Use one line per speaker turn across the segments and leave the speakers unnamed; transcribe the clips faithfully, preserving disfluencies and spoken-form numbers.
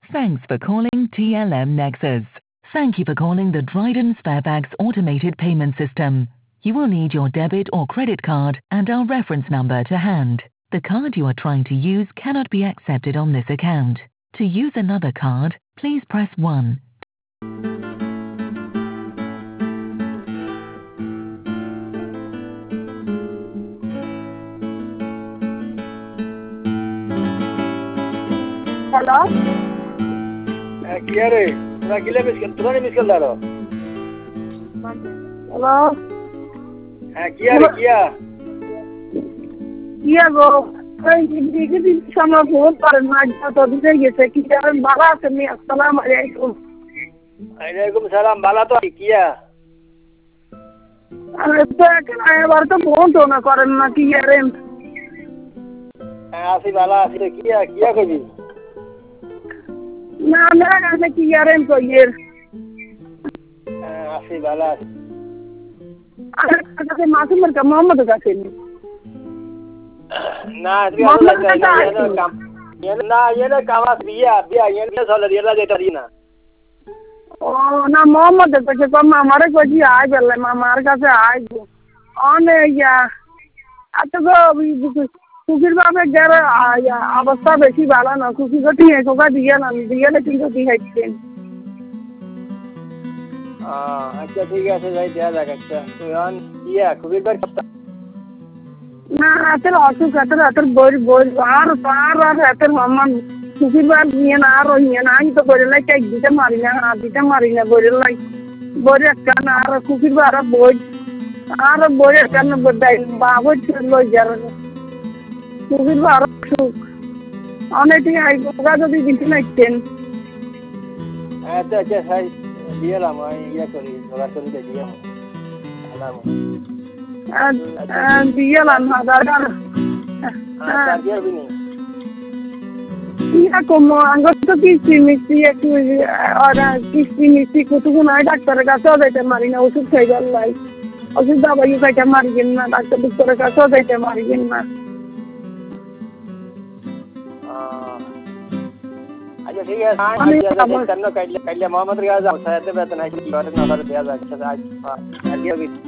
Thanks for calling T L M Nexus. Thank you for calling the Dryden Sparebags automated payment system. You will need your debit or credit card and our reference number to hand. The card you are trying to use cannot be accepted on this account. To use another card, please press one.
Hello?
Eh, chi eri? Una chi le mischel, tu non mi mischellaro?
Hello?
Eh, chi eri? Chi è?
Iya go. Kai digi din sama phone par na to dise ye se ki jaran bala se ni assalamu alaikum.
Alaikum salam, bala to কি है?
Are to kan abar to phone to na karen na ki yaren.
Eh, আসি bala আসি কি है? কি কবি?
Na na na ki yaren ko yer.
Eh, আসি bala.
Are ka masum ka Muhammad ka se ni.
না তুই আলো যাই না কাম না এনে কামাস বিয়া বিয়া এনে সল রিলা যেটা দিনা
ও না মোহাম্মদ কাছে কম আমারে কজি আই বললে মামার কাছে আই অনে ইয়া আতো গো কুকির বাপে গেরে অবস্থা বেশি ভালো না কুকি গটি কোকা দিয়ে না দিয়ে না কিন্তু দি হাইছেন
আচ্ছা ঠিক আছে যাই দেয়া যাক আচ্ছা তুই অন ইয়া কুকির বার
না রাতের অসুখ রাতের রাতের বই বই আর পার আর রাতের মামান কুকিবার নিয়ে না আর নিয়ে না আমি তো বলে লাই চাই দিতে মারি না হাত দিতে মারি না বলে লাই বই একটা না আর কুকিবার আর বই আর বই একটা না বদাই বাবু ছিল যার কুকিবার অসুখ অনেকটি আই কোকা যদি দিতে নাইতেন
আচ্ছা আচ্ছা সাই দিলাম আমি ইয়া করি জোগাড় করে দিয়ে আলাম
দিলাম হাজার
আচ্ছা দিয়ে বিনি
ইয়া como আঙ্গুর কিস্তি মিষ্টি একটু আর কিস্তি মিষ্টি কতক্ষণ আয় ডাক্তারের কাছেও যাইতে পারি না ওষুধ খাই গেলাই ওষুধ দাবাই খাইতে মারিগেন না ডাক্তার ডাক্তারের কাছেও যাইতে মারিগেন না
আচ্ছা ঠিক আছে আমি কেন কাইলে কাইলে মোহাম্মদ রিয়াজ যাও সাথে বেতন আছে কি করে না করে দেয়া যায় আচ্ছা আজ আর দিয়ে বিনি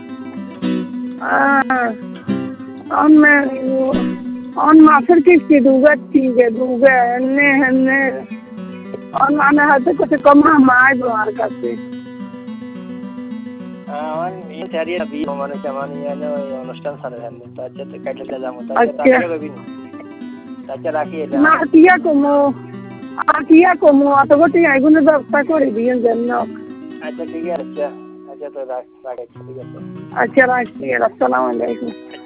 on me on মাসের কিস্তি দুগা ঠিক আছে দুগা এনে এনে on মানে হাতে কত কম মাই আর কাছে
অন এই চারিয়া বি মানে কেমন ইয়ানে ওই অনুষ্ঠান সারা হ্যাঁ তো আচ্ছা তো কাইলে যাবো তাহলে তাকে বিনি আচ্ছা রাখি এটা
না টিয়া কমো আর টিয়া কমো অত গটি আইগুনে ব্যবস্থা করে দিয়েন জন্য
আচ্ছা ঠিক আছে আচ্ছা আচ্ছা তো রাখ রাখ ঠিক আছে
আচ্ছা রাখছি আসসালামু আলাইকুম